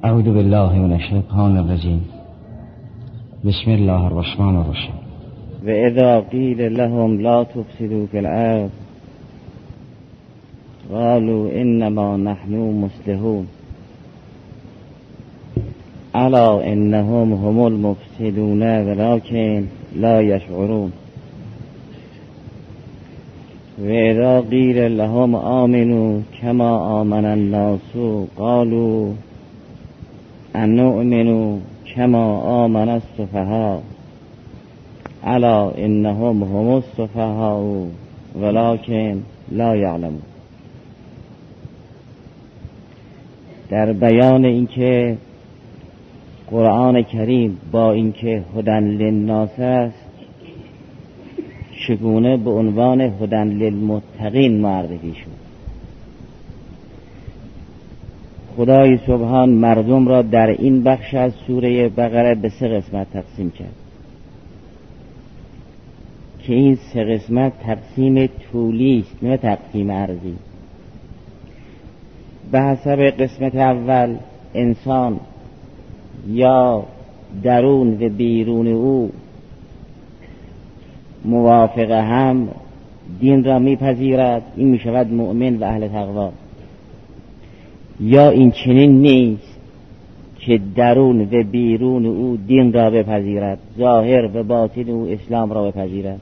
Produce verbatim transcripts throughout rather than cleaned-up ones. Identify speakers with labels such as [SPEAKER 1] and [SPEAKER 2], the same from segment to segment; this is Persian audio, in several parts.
[SPEAKER 1] اعوذ بالله من الشیطان الرجیم. بسم الله الرحمن الرحیم.
[SPEAKER 2] و اذا قیل لهم لا تفسدوا فی الارض قالوا انما نحن مصلحون الا انهم هم المفسدون ولكن لا يشعرون. و اذا قیل لهم آمنوا كما آمن الناس قالوا انؤمن كما آمن السفهاء الا انهم هم السفهاء ولكن لا يعلمون. در بیان اینکه قرآن کریم با اینکه هدی للناس است چگونه به عنوان هدی للمتقین معرفی شد. خدای سبحان مردم را در این بخش از سوره بقره به سه قسمت تقسیم کرد که این سه قسمت تقسیم طولی است نه تقسیم عرضی. به حسب قسمت اول انسان یا درون و بیرون او موافق هم دین را میپذیرد، این میشود مؤمن و اهل تقوا. یا این چنین نیست که درون و بیرون او دین را بپذیرد، ظاهر و باطن او اسلام را بپذیرد.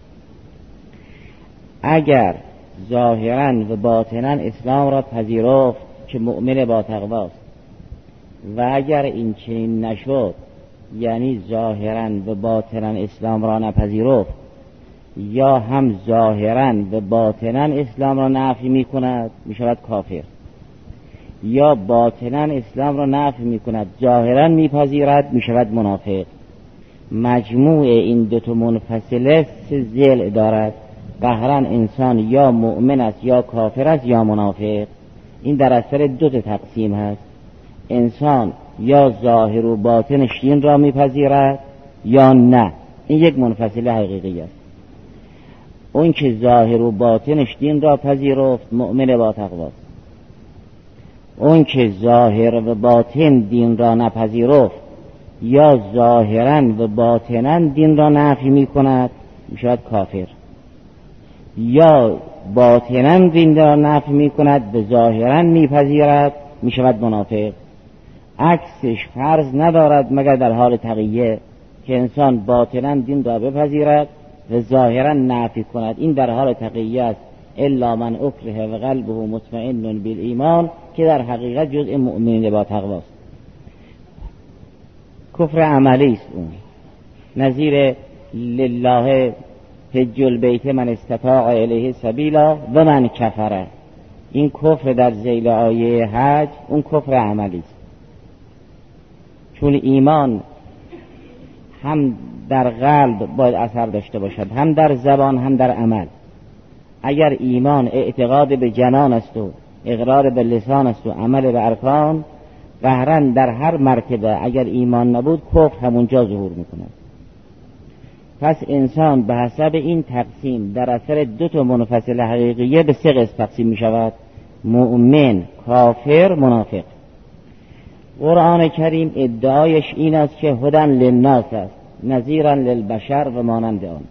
[SPEAKER 2] اگر ظاهرا و باطنا اسلام را پذیرفت که مؤمن با تقواست، و اگر این چنین نشد یعنی ظاهرا و باطنا اسلام را نپذیرفت یا هم ظاهرا و باطنا اسلام را نفی می کند می شود کافر، یا باطنا اسلام را نفی می کند ظاهرا می پذیرد می شود منافق. مجموع این دو تا منفصله سه ضلع دارد. قهرا انسان یا مؤمن است یا کافر است یا منافق. این در اثر دو تا تقسیم هست. انسان یا ظاهر و باطنش دین را می پذیرد یا نه. این یک منفصله حقیقی است. اون که ظاهر و باطنش دین را پذیرفت مؤمن با تقواست. اون که ظاهر و باطن دین را نپذیرفت یا ظاهرا و باطنا دین را نفی می کند میشود کافر، یا باطنا دین را نفی می کند و ظاهرا می پذیرد میشود منافق. عکسش فرض ندارد مگر در حال تقیه که انسان باطنا دین را بپذیرد و ظاهرا نفی کند. این در حال تقیه است. الا من اکره و قلبه مطمئن بالایمان که در حقیقت جزء مؤمنین با تقواست. کفر عملی است. اون نظیر لله حج البیت من استطاع الیه سبیلا و من کفره. این کفر در ذیل آیه حج اون کفر عملی است، چون ایمان هم در قلب باید اثر داشته باشد، هم در زبان هم در عمل. اگر ایمان اعتقاد به جنان است و اقرار به لسان است و عمل به ارکان، قهرا در هر مرتبه اگر ایمان نبود کفر همونجا ظهور میکند. پس انسان به حسب این تقسیم در اثر دو تا منفصل حقیقیه به سه قسم تقسیم میشود: مؤمن، کافر، منافق. قرآن کریم ادعایش این است که هدی للناس است، نذیرا للبشر و مانند آن.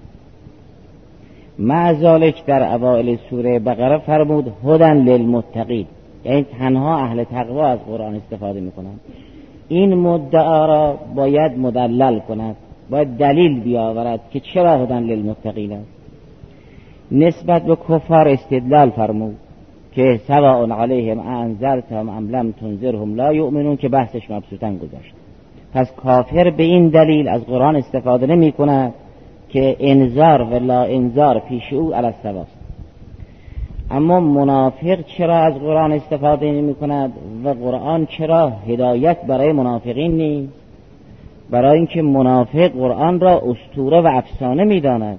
[SPEAKER 2] مع ذالک در اوائل سوره بقره فرمود هدی للمتقین، یعنی تنها اهل تقوا از قرآن استفاده میکنند. این مدعا را باید مدلل کند، باید دلیل بیاورد که چرا هدی للمتقین است. نسبت به کفار استدلال فرمود که سواء علیهم انذرتهم ام لم تنذرهم لا یؤمنون که بحثش مبسوطاً گذشت. پس کافر به این دلیل از قرآن استفاده نمی کند که انذار و لا انذار پیش او علی السواست. اما منافق چرا از قرآن استفاده نمی کند و قرآن چرا هدایت برای منافقین نیست؟ برای اینکه منافق قرآن را اسطوره و افسانه می داند.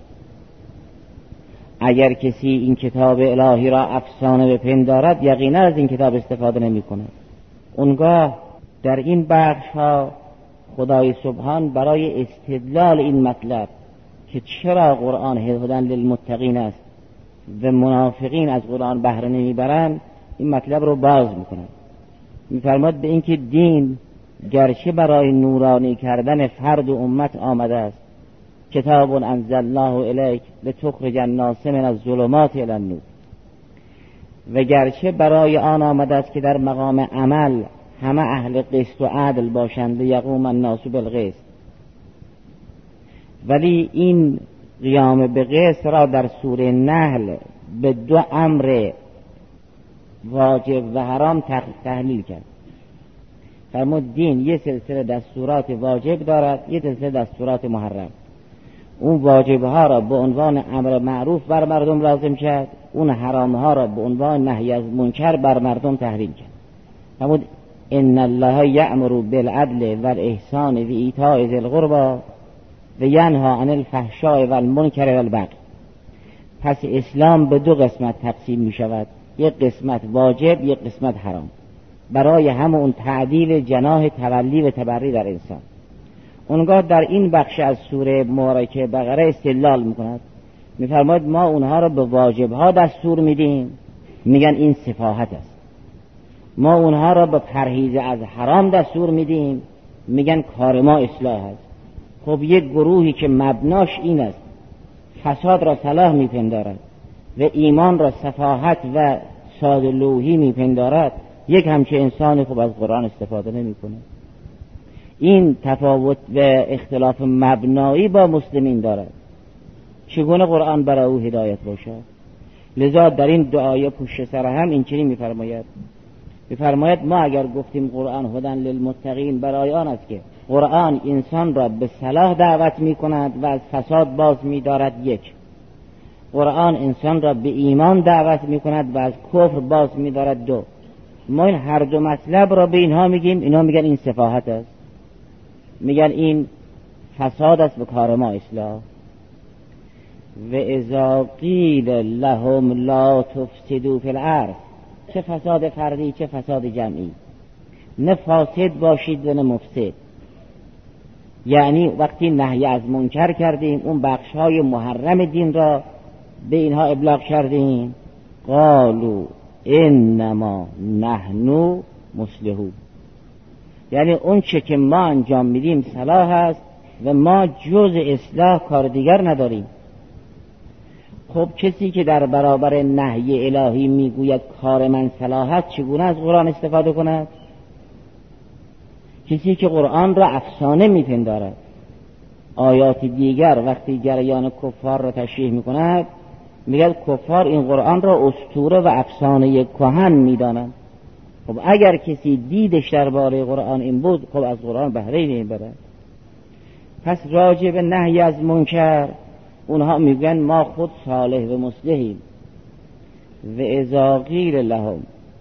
[SPEAKER 2] اگر کسی این کتاب الهی را افسانه بپندارد یقینا از این کتاب استفاده نمی کند. اونگاه در این بخش ها خدای سبحان برای استدلال این مطلب که چرا قرآن هدی للمتقین است و منافقین از قرآن بهره نمیبرند این مطلب رو باز میکنند. میفرماد به اینکه دین گرچه برای نورانی کردن فرد و امت آمده است، کتاب انزلناه الیک لتخرج الناس من الظلمات الی النور، و گرچه برای آن آمده است که در مقام عمل همه اهل قسط و عدل باشند یقوم الناس بالقسط، ولی این قیام به قسط را در سوره نحل به دو امر واجب و حرام تحلیل کرد. فرمود دین یه سلسله دستورات واجب دارد، یه سلسله دستورات محرم. اون واجب ها را به عنوان امر معروف بر مردم لازم کرد، اون حرام ها را به عنوان نهی از منکر بر مردم تحریم کرد. فرمود ان الله یأمر بالعدل والاحسان و ایتاء ذی القربی و ینهی عن الفحشاء والمنکر والبغی. پس اسلام به دو قسمت تقسیم می شود، یک قسمت واجب، یک قسمت حرام، برای همون تعدیل جناح تولی و تبری در انسان. اونگاه در این بخش از سوره مبارکه بقره استدلال میکند، میفرماید ما اونها را به واجبها دستور میدیم، میگن این سفاهت است. ما اونها را به پرهیز از حرام دستور میدیم، میگن کار ما اصلاح است. خب یک گروهی که مبناش این است فساد را صلاح میپندارد و ایمان را سفاهت و ساده‌لوحی میپندارد، یک همچه انسان خوب از قرآن استفاده نمیکنه. این تفاوت و اختلاف مبنایی با مسلمین دارد. چگونه قرآن برای او هدایت باشد؟ لذا در این دو آیه پشت سر هم این چنین میفرماید میفرماید ما اگر گفتیم قرآن هدی للمتقین، برای آن است که قرآن انسان را به صلاح دعوت میکند و از فساد باز میدارد. یک، قرآن انسان را به ایمان دعوت میکند و از کفر باز میدارد. دو، ما این هر دو مطلب را به اینها میگیم، اینها میگن این سفاهت است، میگن این فساد است و کار ما اصلاح. و اذا قیل لهم لا تفسدوا فی الارض، چه فساد فردی چه فساد جمعی، نه فاسد باشید و نه مفسد. یعنی وقتی نهی از منکر کردیم، اون بخش‌های محرم دین را به اینها ابلاغ کردیم، قالوا انما نحن مصلحون، یعنی اون چه که ما انجام میدیم صلاح است و ما جز اصلاح کار دیگر نداریم. خب کسی که در برابر نهی الهی میگوید کار من صلاح است، چگونه از قرآن استفاده کند؟ کسی که قرآن را افسانه میپندارد، آیات دیگر وقتی جریان کفار را تشریح میکند میگه کفار این قرآن را اسطوره و افسانه کهن میدانند. خب اگر کسی دیدش درباره قرآن این بود، خب از قرآن بهره نمیبرد. پس راجع به نهی از منکر اونها میگن ما خود صالح و مصلحیم. و اذا قیل لهم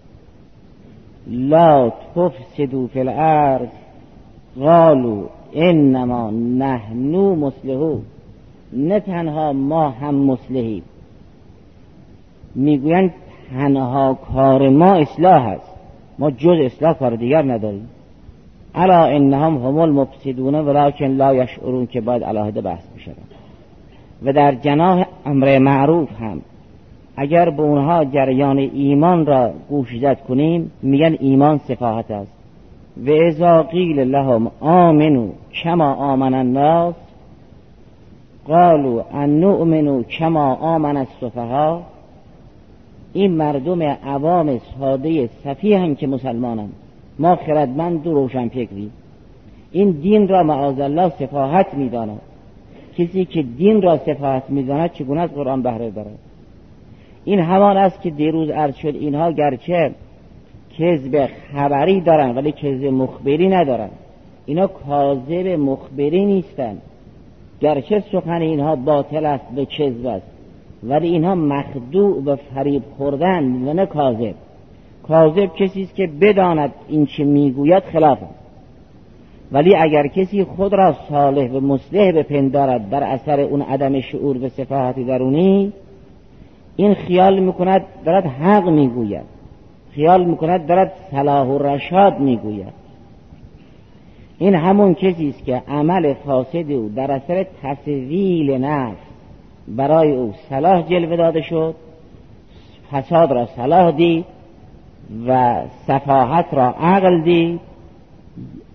[SPEAKER 2] لا تفسدوا فی الارض قالوا انما نحن مصلحون، نه تنها ما هم مصلحیم، میگوین تنها کار ما اصلاح است، ما جز اصلاح کار دیگر نداریم. الا انهم هم المفسدون ولکن لا یشعرون، که باید علاهده بحث بشود. و در جناح امر معروف هم اگر به اونها جریان ایمان را گوش زد کنیم، میگن ایمان سفاهت است. و اذا قیل لهم آمنوا کما آمن الناس قالوا ان نؤمن کما آمن السفهاء، این مردم عوام ساده سفیه هم که مسلمانن، ما خردمند و روشنفکری، این دین را معاذالله سفاهت میداند. کسی که دین را سفاهت میداند چگونه از قرآن بهره برد؟ این همان است که دیروز عرض شد اینها گرچه کذب خبری دارن ولی کذب مخبری ندارن. اینا کاذب مخبری نیستن، گرچه سخن اینها باطل است و کذب است، ولی اینها مخدوع و فریب خوردن و نه کاذب. کاذب کسی است که بداند این چه میگوید خلاف است، ولی اگر کسی خود را صالح و مصلح بپندارد بر اثر اون عدم شعور و سفاهت درونی، این خیال میکند دارد حق میگوید، خیال میکند دارد صلاح و رشاد میگوید. این همون کسی است که عمل فاسد او در اثر تسویل نفس برای او صلاح جلوه داده شد، فساد را صلاح دید و سفاهت را عقل دید،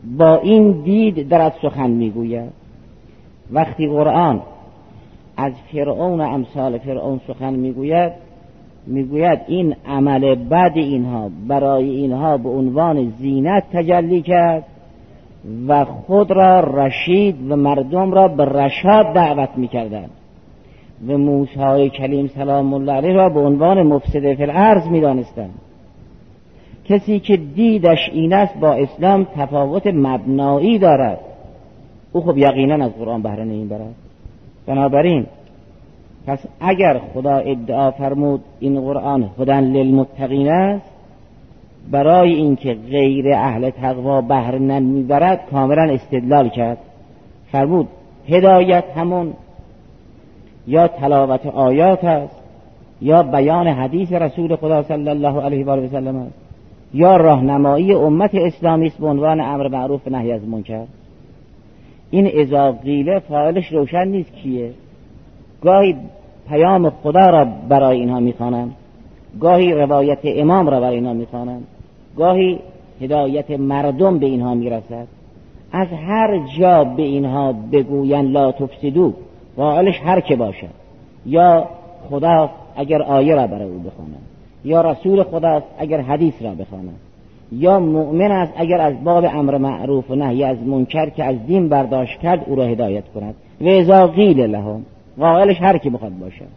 [SPEAKER 2] با این دید دارد سخن میگوید. وقتی قرآن از فرعون و امثال فرعون سخن میگوید، میگوید این عمل بد اینها برای اینها به عنوان زینت تجلی کرد و خود را رشید و مردم را به رشاد دعوت میکردند و موسی کلیم سلام الله علیه را به عنوان مفسد فی الارض میدانستند. کسی که دیدش این است با اسلام تفاوت مبنایی دارد، او خب یقینا از قرآن بهره نمیبرد. بنابراین پس اگر خدا ادعا فرمود این قرآن هدی للمتقین است، برای اینکه غیر اهل تقوا بهره نمیبرد کاملا استدلال کرد. فرمود هدایت همون یا تلاوت آیات است، یا بیان حدیث رسول خدا صلی الله علیه و آله و سلم است، یا راهنمایی امت اسلامی است به عنوان امر معروف و نهی از منکر. این اذا قیل فاعلش روشن نیست کیه. گاهی پیام خدا را برای اینها میخوانند، گاهی روایت امام را برای اینها میخوانند، گاهی هدایت مردم به اینها میرسد. از هر جا به اینها بگوین لا تفسدو، فاعلش هر که باشد، یا خدا اگر آیه را برای او بخواند، یا رسول خدا اگر حدیث را بخواند، یا مؤمن است اگر از باب امر معروف و نهی از منکر که از دین برداشت کرد او را هدایت کند. و اذا قیل لهم، قائلش هر کی بخواد باشد،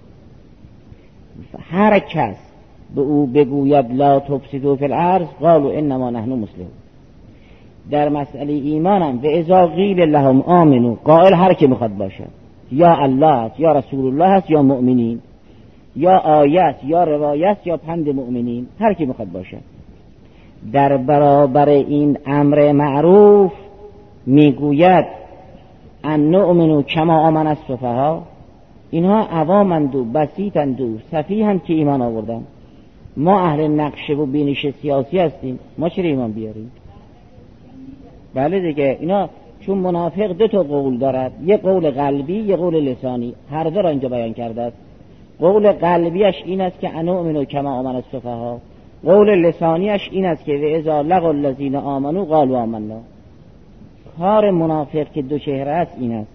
[SPEAKER 2] هر کس به او بگوید لا تفسدوا فی الارض قالوا انما نحن مسلمون. در مسئله ایمانم و اذا قیل لهم آمنو، قائل هر کی بخواد باشد، یا الله است، یا رسول الله است، یا مؤمنین، یا آیت، یا روایت، یا پند مؤمنین، هر کی بخواد باشد. در برابر این امر معروف میگوید ان نؤمنو کما آمن السفها، اینها عوامند و بسیطند و سفیهند که ایمان آوردن. ما اهل نقشه و بینش سیاسی هستیم، ما چرا ایمان بیاریم؟ بله دیگه، اینا چون منافق دو تا قول دارد، یه قول قلبی یه قول لسانی، هر دو را اینجا بیان کرده است. قول قلبیش این است که انؤمنو کما آمن السفها، قول لسانیش این است که و اذا لقوا الذین آمنوا قالوا آمنا. کار منافق که دو چهره است این است.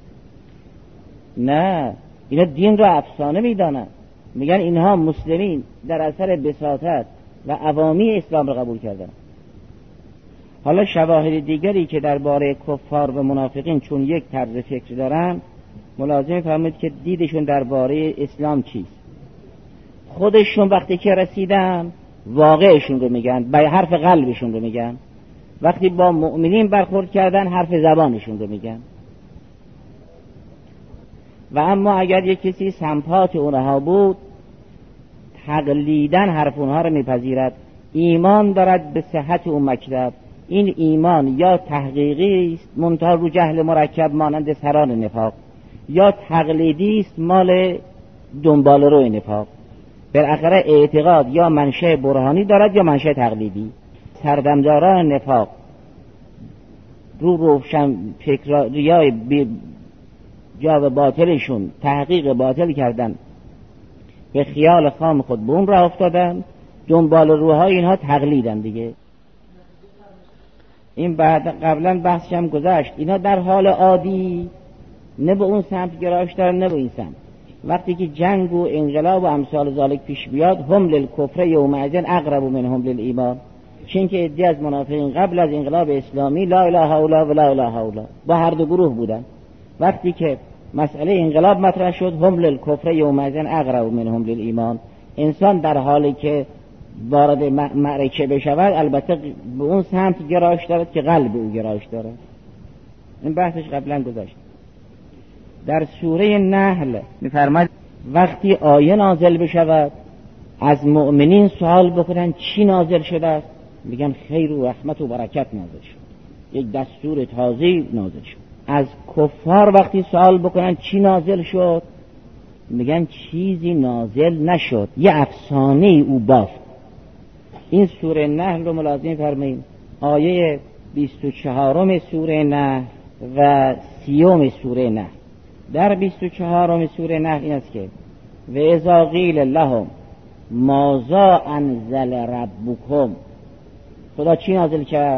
[SPEAKER 2] نه، اینا دین را افسانه میدانند، میگن اینها مسلمین در اثر بساطت و عوامی اسلام را قبول کردن. حالا شواهد دیگری که درباره کفار و منافقین چون یک طرز فکر دارن، ملازم فرمود که دیدشون درباره اسلام چیست. خودشون وقتی که رسیدن واقعشون رو میگن، به حرف قلبشون رو میگن. وقتی با مؤمنین برخورد کردن حرف زبانشون رو میگن. و اما اگر یک کسی سمپات اونها بود، تقلیدن حرف اونها رو میپذیرد. ایمان دارد به صحت اون مکتب. این ایمان یا تحقیقی است منتها رو جهل مرکب مانند سران نفاق، یا تقلیدی است مال دنبال روی نفاق. بالاخره اعتقاد یا منشأ برهانی دارد یا منشأ تقلیدی. سردمداران نفاق رو روشن فکریای جا باطلشون تحقیق باطل کردن، به خیال خام خود به اون راه افتادن، دنبال روهای اینها تقلیدن دیگه. این بعد قبلا بحثش هم گذشت، اینا در حال عادی نه به اون سمت گرایش دارن نه به این سمت. وقتی که جنگ و انقلاب و امثال ذالک پیش بیاد، هم للکفر یومئذ اقرب منهم للایمان. چون که عده از منافقین قبل از انقلاب اسلامی لا اله الا الله و لا اله الا الله با هر دو گروه بودن. وقتی که مسئله انقلاب مطرح شد، هم للکفر یومئذ اقرب منهم للایمان. انسان در حالی که وارد معرکه بشود البته به اون سمت گرایش دارد که قلب او گرایش دارد. این بحثش قبلا گذاشت. در سوره نحل می‌فرماید وقتی آیه نازل بشود از مؤمنین سوال بکنن چی نازل شده است، میگن خیر و رحمت و برکت نازل شد، یک دستور تازه نازل شد. از کفار وقتی سوال بکنن چی نازل شد، میگن چیزی نازل نشد، یه افسانه او بافت. این سوره نحل رو ملاحظه فرمایید، آیه بیست و چهارم سوره نحل و سیوم سوره نحل. در بیست و چهارم سوره نحل این است که و اذا قیل لهم ماذا انزل ربکم، خدا چی نازل کرد؟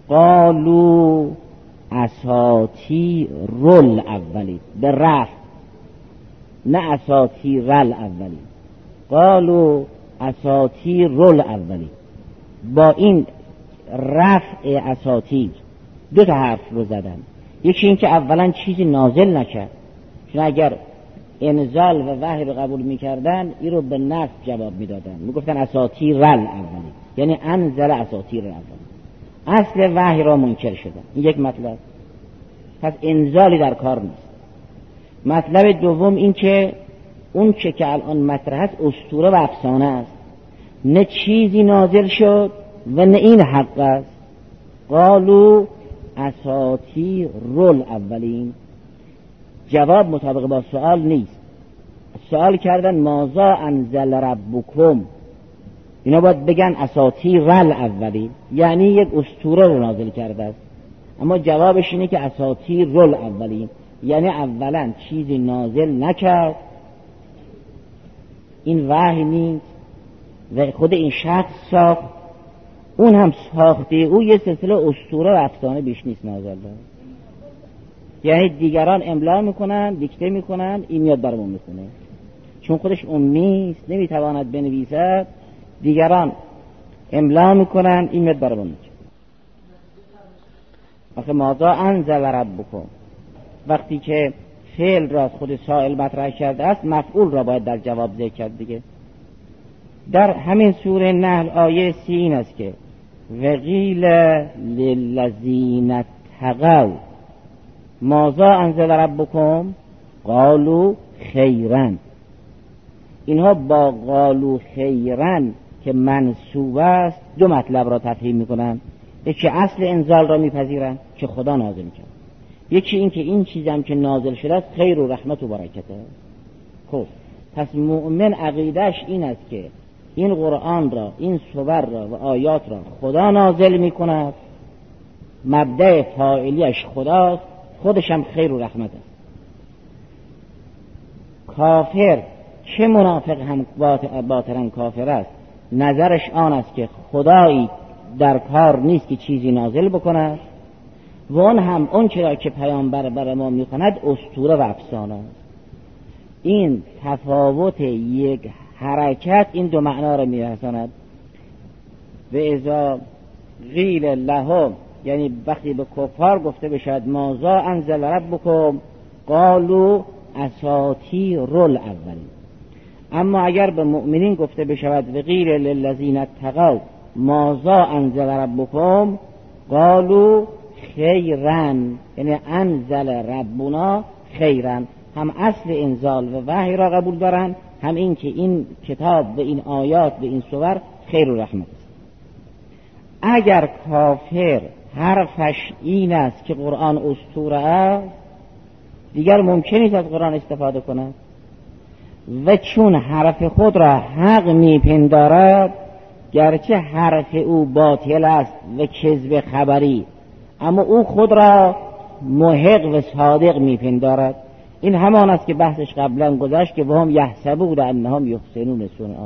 [SPEAKER 2] قالوا اساطیر الاولین، به رفع، نه اساطیر الاولین، قالوا اساطیر الاولین. با این رفع اساطیر دو تا حرف رو زدن. یکی این که اولا چیزی نازل نکرد، چون اگر انزال و وحی رو قبول میکردن این رو به نفع جواب میدادن، میگفتن اساطیر الاولین، یعنی انزل اساطیر الاولین، اصل وحی را منکر شدن. این یک مطلب، پس انزالی در کار نیست. مطلب دوم این که اون چه که الان مطرح است اسطوره و افسانه است، نه چیزی نازل شد و نه این حق است. قالوا اساطیر الاولین، جواب مطابق با سوال نیست. سوال کردن ماذا انزل ربکم، اینا باید بگن اساطیر الاولین، یعنی یک اسطوره رو نازل کرده است. اما جوابش اینه که اساطیر الاولین، یعنی اولا چیزی نازل نکرد، این وحی نیست و خود این شخص ساخت، اون هم ساخته او یه سلسله اسطوره و افسانه بیش نیست نازل داره. یعنی دیگران املا میکنن، دیکته میکنن، این میاد برامون میکنه، چون خودش امی است نمیتواند بنویسد، دیگران املا میکنن، این میاد برامون میکنه. آخه ماذا انزل ربکم، وقتی که فعل را خود سائل مطرح کرده است مفعول را باید در جواب ذکر کرد دیگه. در همین سوره نحل آیه سی این است که وقیل للذین اتقوا ماذا انزل ربکم قالوا خیرا. اینها با قالوا خیرا که منصوب است دو مطلب را تفهیم میکنن، یکی اصل انزال را میپذیرن که خدا نازل کرد، یکی این که این چیزم که نازل شده است خیر و رحمت و برکته. خب پس مؤمن عقیدش این است که این قرآن را، این سور را و آیات را خدا نازل میکند، مبدأ فاعلیش خداست، خودش هم خیر و رحمت است. کافر چه منافق هم باطلا کافر است، نظرش آن است که خدایی در کار نیست که چیزی نازل بکند و اون هم اون چرا که پیامبر بر ما میکند اسطوره و افسانه است. این تفاوت یک حرکت این دو معنا را میرساند. و اذا قیل لهم، یعنی وقتی به کفار گفته بشد ماذا انزل ربکم قالوا اساطیر الاولین، اما اگر به مؤمنین گفته بشود و قیل للذین اتقوا ماذا انزل ربکم قالوا خیرا، یعنی انزل ربنا خیرا، هم اصل انزال و وحی را قبول دارن، هم این که این کتاب و این آیات و این سور خیر و رحمت است. اگر کافر حرفش این است که قرآن اسطوره است، دیگر ممکن نیست از قرآن استفاده کند و چون حرف خود را حق میپندارد، گرچه حرف او باطل است و کذب خبری، اما او خود را محق و صادق میپندارد. این همان است که بحثش قبلا گذشت که وهم یحسبون انهم یحسنون صنعا.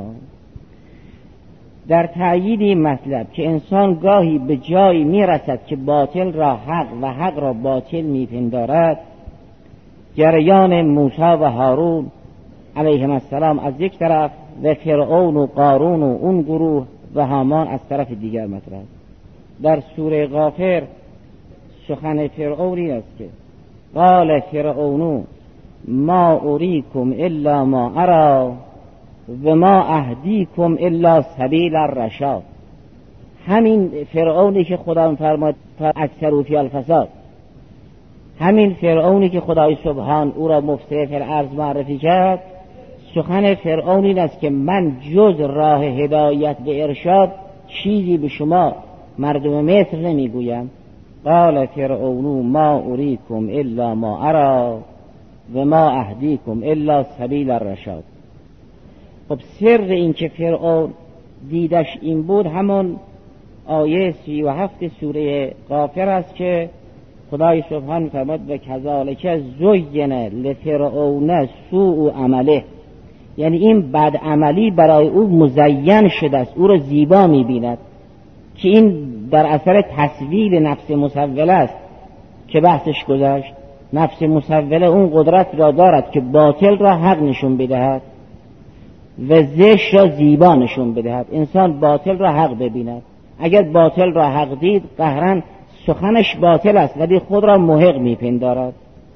[SPEAKER 2] در تأیید این مطلب که انسان گاهی به جایی میرسد که باطل را حق و حق را باطل میپندارد، جریان موسی و هارون علیهم السلام از یک طرف و فرعون و قارون و اون گروه و هامان از طرف دیگر مطرح. در سوره غافر سخن فرعونی است که قال فرعون ما اریکم الا ما ارا و ما اهدیکم الا سبیل الرشاد. همین فرعونی که خدا فرمود اکثر فی الفساد، همین فرعونی که خدای سبحان او را مفسد فی الارض معرفی کرد، سخن فرعون این است که من جز راه هدایت و ارشاد چیزی به شما مردم مصر نمیگویم. قال فرعون ما اریکم الا ما ارا و ما اهدیکم الا سبیل الرشاد. خب سر این که فرعون دیدش این بود همون آیه سی و هفت سوره غافر است که خدای سبحان فرمود و کذالک زین لفرعون سوء عمله، یعنی این بد عملی برای او مزین شده است، او را زیبا می‌بیند که این در اثر تصویل نفس مسوله است که بحثش گذشت. نفس مسوله اون قدرت را دارد که باطل را حق نشون بدهد و زشت را زیبا نشون بدهد. انسان باطل را حق ببیند. اگر باطل را حق دید قهرن سخنش باطل است ولی خود را محق میپندارد.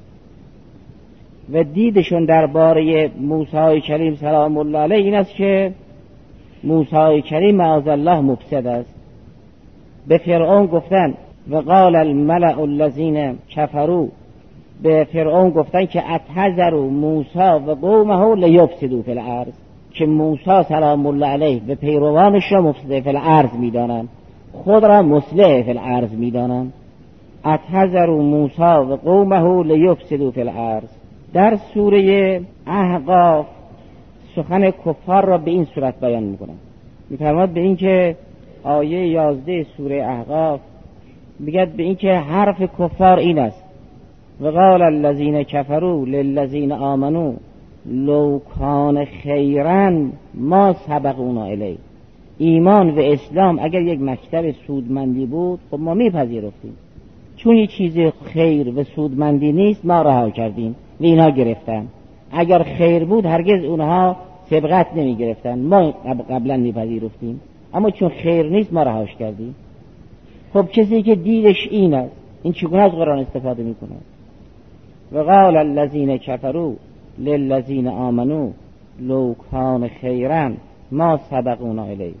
[SPEAKER 2] و دیدشون درباره موسی کریم سلام الله علیه این است که موسی کریم معاذ الله مفسد است. به فرعون گفتن و قال الملأ الذین کفروا، به فرعون گفتن که اتحذروا موسی و قومه لیفسدوا فی الارض، که موسی سلام الله علیه و پیروانش را مفسد فی الارض میدانند، خود را مصلح فی الارض میدانند. اتحذروا موسی و قومه لیفسدوا فی الارض. در سوره احقاف سخن کفار را به این صورت بیان میکنند. میفرماد به این که آیه یازده سوره احقاف میگه به این که حرف کفار این است و قال الذین کفروا للذین آمنوا لو کان خیرا ما سبقونا الیه. ایمان و اسلام اگر یک مکتب سودمندی بود خب ما میپذیرفتیم، چون یک چیز خیر و سودمندی نیست ما رها کردیم و اینا گرفتن. اگر خیر بود هرگز اونها سبقت نمی گرفتن، ما قبلا میپذیرفتیم، اما چون خیر نیست ما رهاش کردیم. خب کسی که دیدش این است این چگونه از قرآن استفاده میکنه؟ و قال الذین کفروا للذین آمنوا لو کان خیرا ما سبقونا الیه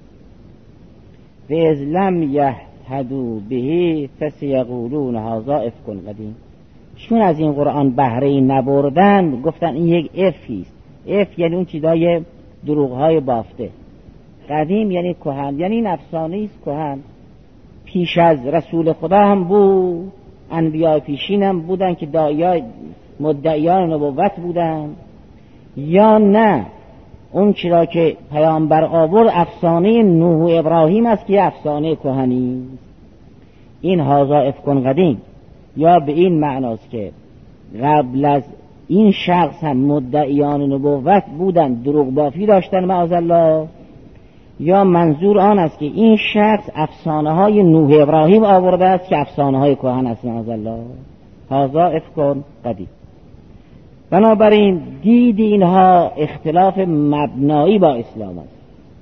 [SPEAKER 2] و اذ لم یهتدوا به فسیقولون هذا افک قدیم. چون از این قرآن بهره نبردن گفتن این یک افیست. اف یعنی اون چیزای دروغ‌های بافته. قدیم یعنی کهن، یعنی این افسانه است کهن. پیش از رسول خدا هم بود، انبیاء پیشین هم بودن که داعیای مدعیان نبوت بودن، یا نه اون چرا که پیامبر آورد افسانه نوح و ابراهیم است که افسانه کهنی است. این هذا افک قدیم یا به این معناست که قبل از این شخص هم مدعیان نبوت بودن، دروغ بافی داشتن معاذالله، یا منظور آن است که این شخص افسانه های نوح ابراهیم آورده است که افسانه های کهن است معاذالله. هذا افک قدیم. بنابراین دید اینها اختلاف مبنایی با اسلام است.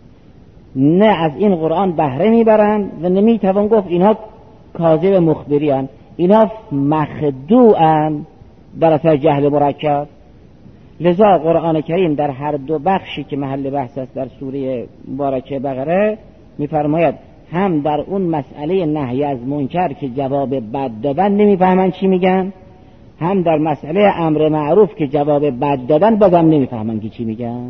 [SPEAKER 2] نه از این قرآن بهره میبرند و نمیتوان گفت اینها کاذب مخبریان، اینها مخدوعن در اثر جهل مرکب. لذا قرآن کریم در هر دو بخشی که محل بحث است در سوره مبارکه بقره میفرماید هم در اون مسئله نهی از منکر که جواب بد دادن نمیفهمن چی میگن، هم در مسئله امر معروف که جواب بد دادن بازم نمیفهمن که چی میگن.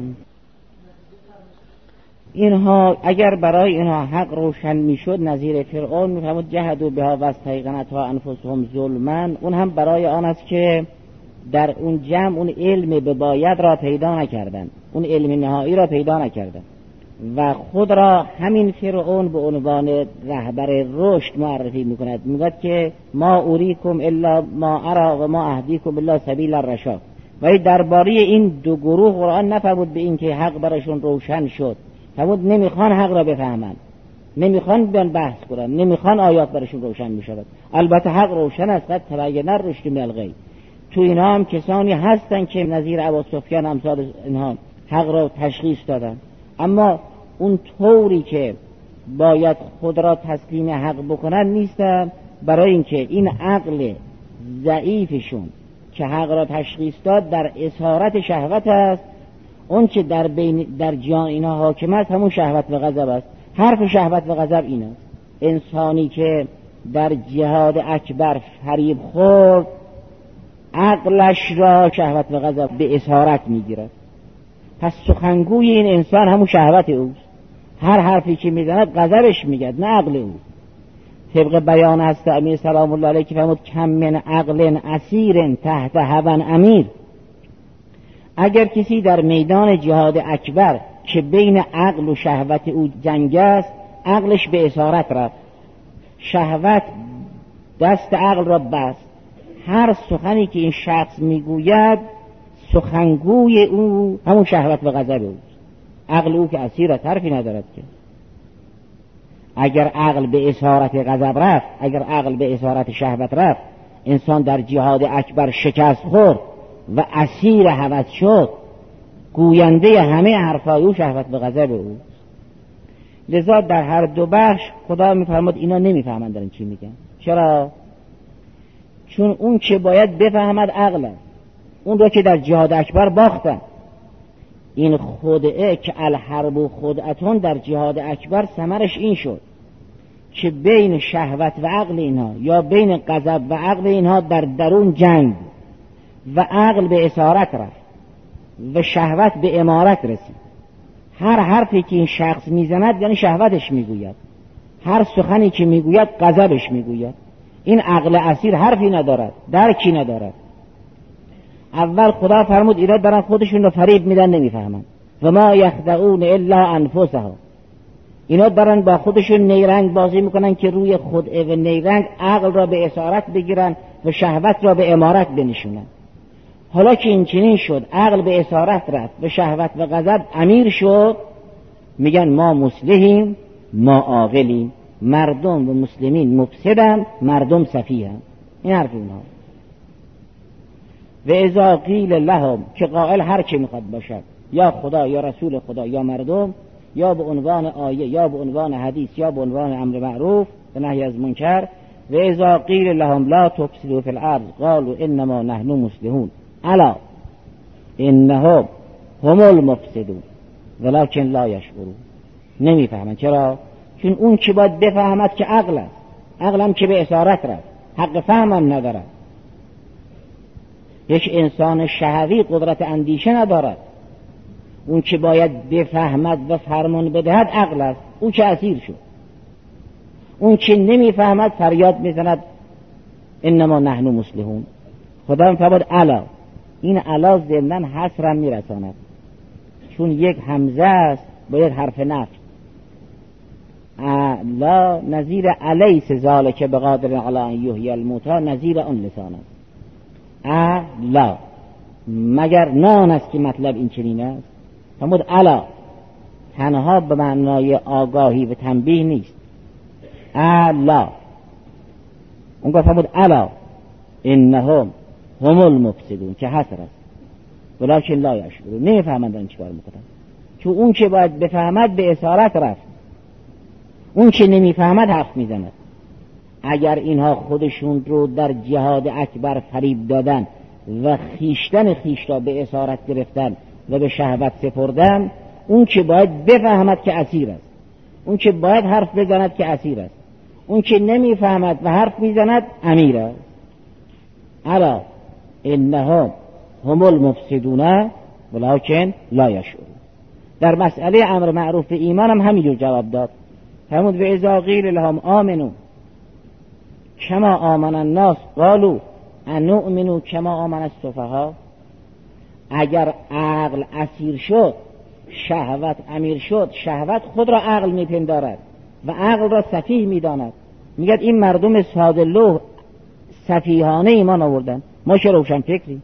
[SPEAKER 2] اینها اگر برای اینها حق روشن میشد نظیر فرعون میفهمد جهدوا بها واستیقنتها انفسهم ظلما، اون هم برای آن است که در اون جمع اون علم به باید را پیدا نکردن، اون علم نهایی را پیدا نکردن و خود را همین فرعون به عنوان رهبر رشد معرفی میکند. میگه که ما اوریکم الا ما ارا و ما اهدیکم الا سبیل الرشاد. ولی درباره این دو گروه قرآن نفرمود به این که حق برشون روشن شد، فرمود نمیخوان حق را بفهمن، نمیخوان بیان بحث کنن، نمیخوان آیات برشون روشن میشود. البته حق روشن است، قد تبین الرشد من الغی. تو اینا هم کسانی هستن که نظیر ابو سفیان امثال اینها حق را تشخیص دادن، اما اون طوری که باید خود را تسلیم حق بکنن نیستن، برای اینکه این عقل ضعیفشون که حق را تشخیص داد در اسارت شهوت است. اون که در بین در جان اینا حاکم است همون شهوت و غضب است. حرف شهوت و غضب این است. انسانی که در جهاد اکبر فریب خورد عقلش را شهوت و غضب به اسارت میگیرد. پس سخنگوی این انسان همون شهوت اوست. هر حرفی که میزند غضبش میگد نه عقل او. طبق بیان است امیر سلام الله علیه که فرمود کم من عقل اسیر تحت هوا امیر. اگر کسی در میدان جهاد اکبر که بین عقل و شهوت او جنگ است، عقلش به اسارت رفت، شهوت دست عقل را بست. هر سخنی که این شخص میگوید سخنگوی او همون شهوت و غضب اوست. عقل او که اسیر است، حرفی ندارد که. اگر عقل به اسارت غضب رفت، اگر عقل به اسارت شهوت رفت، انسان در جهاد اکبر شکست خورد و اسیر هوس شد، گوینده همه حرفای او شهوت به غضب او. لذا در هر دو بخش خدا میفرماد اینا نمیفهمند دارن چی میگن. چرا؟ چون اون که باید بفهمد عقله، اون رو که در جهاد اکبر باختن. این خدعه که الحرب و خدعتون در جهاد اکبر ثمرش این شد که بین شهوت و عقل اینها یا بین غضب و عقل اینها در درون جنگ و عقل به اسارت رفت و شهوت به امارت رسید. هر حرفی که این شخص میزند یعنی شهوتش میگوید، هر سخنی که میگوید غضبش میگوید. این عقل اسیر حرفی ندارد، درکی ندارد. اول خدا فرمود اینا دارن خودشون رو فریب میدن، نمیفهمن. و ما یخدعون الا انفسهم، اینا دارن با خودشون نیرنگ بازی میکنن که روی خدعه و نیرنگ عقل را به اسارت بگیرن و شهوت را به امارت بنشونن. حالا که این چنین شد، عقل به اسارت رفت و شهوت و غضب امیر شد، میگن ما مصلحیم، ما عاقلیم. مردم و مسلمین مفسدن، مردم سفیهن. این حرف اونها. و اذا قیل لهم، که قائل هر چه میخواد باشد، یا خدا یا رسول خدا یا مردم، یا به عنوان آیه یا به عنوان حدیث یا به عنوان امر معروف و نهی از منکر. و اذا قیل لهم لا تفسدوا فی الارض قالوا انما نحن مصلحون الا انهم هم المفسدون ولكن لا یشعرون. نمیفهمن. چرا؟ چون اون که باید بفهمد که عقل است، عقلم که به اسارت رفت، حق فهمم ندارد. یک انسان شهوی قدرت اندیشه ندارد. اون که باید بفهمد و فرمان بدهد عقل است، او که اسیر شد. اون که نمیفهمد فریاد میزند انما نحن مصلحون. خدا میفرماد الا. این الا ضمناً حصرم میرساند، چون یک همزه است باید حرف نفی. لا نظیر الیس ذالک بقادر علی ان یحیی الموتی، نظیر آن لسان است. الا مگر نان است که مطلب این چنین است. فرمود الا تنها به معنای آگاهی و تنبیه نیست. الا اونگاه فرمود الا انهم هم المفسدون که حسر است ولکن لا یشعرون. نمیفهمند این چیکار میکنن، چون اون که باید بفهمد به اسارت رفت، اون که نمیفهمد حرف میزند. اگر اینها خودشون رو در جهاد اکبر فریب دادن و خیشتن خیش را به اسارت گرفتن و به شهوت سپردن، اون که باید بفهمد که اسیر است، اون که باید حرف بزند که اسیر است، اون که نمیفهمد و حرف میزند امیر است. الا انهم هم المفسدون ولکن لا یشعرون. در مسئله امر معروف ایمان هم همینجور جواب داد. فرمود و اذا قیل لهم آمنوا کما آمن الناس قالوا انؤمن کما آمن السفهاء. اگر عقل اسیر شد، شهوت امیر شد، شهوت خود را عقل میپندارد و عقل را سفیه میداند. میگه این مردم ساده لوح سفیهانه ایمان آوردن، ما چه روشن فکری.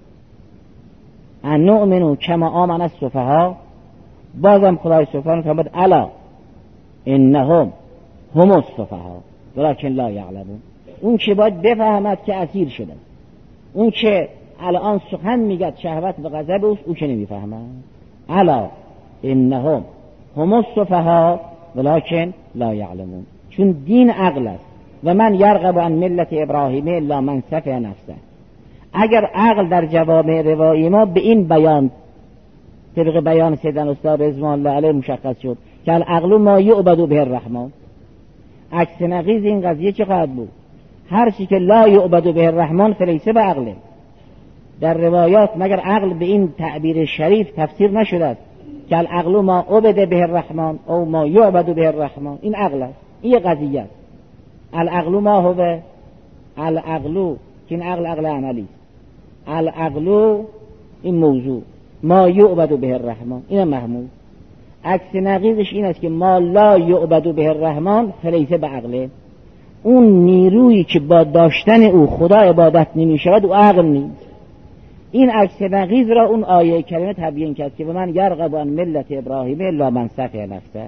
[SPEAKER 2] انؤمن کما آمن السفهاء. بازم خدای سبحانه فرمود الا انهم هم السفهاء ولکن لا یعلمون. اون که باید بفهمد که اسیر شده، اون که الان سخن میگه شهوت و غضب اوست، او که نمیفهمد. الا انهم هم السفهاء ولکن لا یعلمون. چون دین عقل است و من یرغب عن ملت ابراهیم الا من سفه نفسه. اگر عقل در جوامع روایی ما به این بیان طبق بیان سیدنا استاد رضوان الله علیه مشخص شد که العقل ما یعبد به الرحمن. عکس نقیض این قضیه چه خواهد بود؟ هر چی که لا یعبد به الرحمن فلیسه به عقله. در روایات مگر عقل به این تعبیر شریف تفسیر نشده است که العقل ما عبد به الرحمن او ما یعبد به الرحمن. این عقل است، این قضیه است. العقل ما هو العقل که این عقل عقل عملی است. العقل این موضوع، ما یعبد به الرحمن این محمود. عکس نقیضش این است که ما لا یعبد به الرحمن فلیسه به عقله. اون نیرویی که با داشتن او خدا عبادت نمی شود او عقل نیست. این عکس نقیض را اون آیه کریمه تبیین کرد که من یرغب عن ملت ابراهیم الا من سفه نفسه.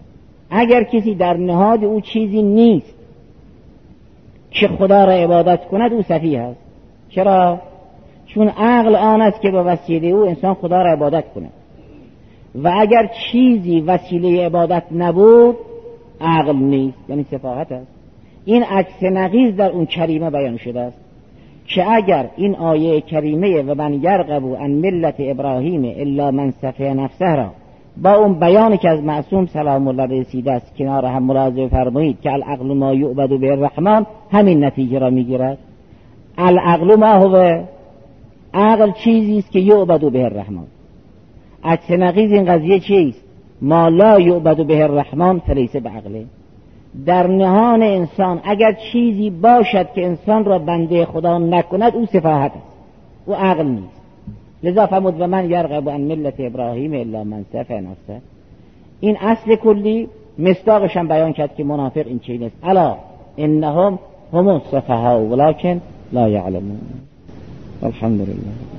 [SPEAKER 2] اگر کسی در نهاد او چیزی نیست که خدا را عبادت کند، او سفیه است. چرا؟ چون عقل آن است که به وسیله او انسان خدا را عبادت کند و اگر چیزی وسیله عبادت نبود عقل نیست، یعنی سفاهت است. این عکس نقیض در اون کریمه بیان شده است که اگر این آیه کریمه و من یرغب عن ملت ابراهیم الا من سفه نفسه را با اون بیانی که از معصوم سلام الله رسیده است کنار هم ملاحظه فرمایید که العقل ما یعبد به الرحمن، همین نتیجه را میگیرد. العقل ما هو، عقل چیزی است که یعبد به الرحمن. عکس نقیض این قضیه چیست؟ ما لا یعبد به الرحمن فلیس بعقله. در نهان انسان اگر چیزی باشد که انسان را بنده خدا نکند، او سفاهت است، او عقل نیست. لذا فرمود و من یرغب عن ملت ابراهیم الا من سفه نفسه. این اصل کلی مصداقش هم بیان کرد که منافق این چیز است. الا انهم هم السفهاء ولکن لا یعلمون. الحمدلله.